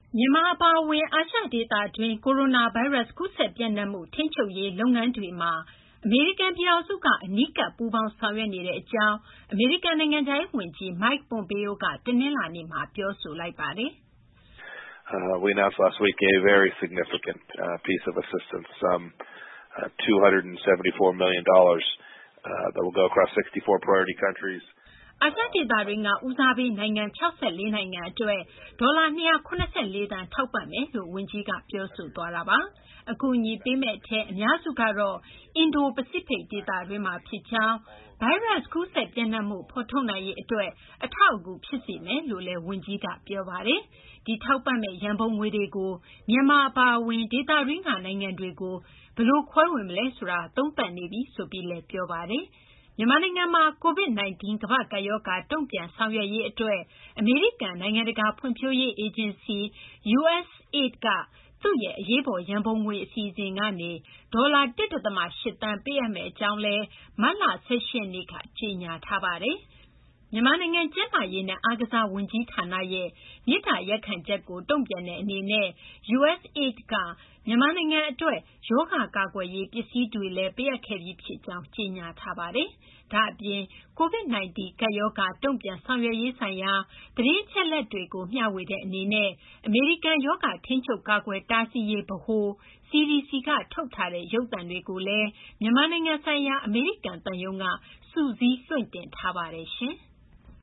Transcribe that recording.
မြန်မာအပါအဝင်အာရှဒေသတွင်းကိုရိုနာဗိုင်းရပ်စ်ကူးစက်ပျံ့နှံ့မှုထိန်းချုပ်ရေးလုပ်ငန်းတွေမှာအမေရိကန်ပြည်ထောင်စုကအနီးကပ်ပူးပေါင်းဆောင်ရွက်နေတဲ့အကြောင်းအမေရိကန်နိုင်ငံခြားရေးဝန်ကြီး Mike Pompeo ကတနင်္လာနေ့မှာပြောဆိုလိုက်ပါတယ်။ We announced last week a very significant piece of assistance, $274 million that will go across 64 priority countries. အာရှဒေသတွင်းကဦးစားပေးနိုင်ငံ64နိုင်ငံအတွက်ဒေါ်လာ284သန်းထောက်ပံ့မယ်လို့ဝန်ကြီးကပြောဆိုသွားတာပါ။အကူအညီပေးမဲ့အထက်အများစုကတော့အင်ဒိုပစိဖိတ်ဒေသတွင်းမှာဖြစ်ကြောင်းဗိုင်းရပ်စ်ကူးစက်ပြန့်နှံ့မှုဖော်ထုတ်နိုင်ရေးအတွက်အထောက်အကူဖြစ်စေမယ်လို့လည်းဝန်ကြီးကပြောပါတယ်။ဒီထောက်ပံ့မဲ့ရန်ပုံငွေတွေကိုမြန်မာအပါအဝင်ဒေသတွင်းကနိုင်ငံတွေကိုဘယ်လိုခွဲဝေမလဲဆိုတာသုံးသပ်နေပြီဆိုပြီးလည်းပြောပါတယ်။မြန်မာနိုင်ငံမှာ COVID-19 ကမ္ဘာ့ကပ်ရောဂါတုံ့ပြန်ဆောင်ရွက်ရေးအတွက်အမေရိကန်နိုင်ငံတကာဖွံ့ဖြိုးရေးအေဂျင်စီ USAID ကသူ့ရဲ့အရေးပေါ်ရန်ပုံငွေအစီအစဉ်ကနေဒေါ်လာ 1.8 သန်းပေးအပ်မယ့်အကြောင်းလည်းမတ်လ 18 ရက်နေ့ကကြေညာထားပါတယ်။မြန်မာနိုင်ငံကျန်းမာရေးနဲ့အားကစားဝန်ကြီးဌာနရဲ့မေတ္တာရပ်ခံချက်ကိုတုံ့ပြန်တဲ့အနေနဲ့ USAID ကမြန်မာနိုင်ငံအတွက်ရောဂါကာကွယ်ရေးပစ္စည်းတွေလည်းပေးအပ်ခဲ့ပြီးဖြစ်ကြောင်းကြေညာထားပါတယ်။ဒါ့အပြင် COVID-19 ကပ်ရောဂါတုံ့ပြန်ဆောင်ရွက်ရေးဆိုင်ရာသတင်းအချက်အလက်တွေကိုမျှဝေတဲ့အနေနဲ့အမေရိကန်ရောဂါထိန်းချုပ်ကာကွယ်တားဆီးရေးဗဟို CDC ကထုတ်ထားတဲ့ရုပ်သံတွေကိုလည်းမြန်မာနိုင်ငံဆိုင်ရာအမေရိကန်သံရုံးကစုစည်းလွှင့်တင်ထားပါတယ်ရှင်။